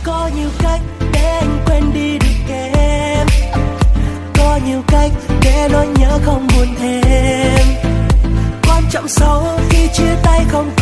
Có nhiều cách để anh quên đi được em, có nhiều cách để nỗi nhớ không buồn thêm. Quan trọng sau khi chia tay không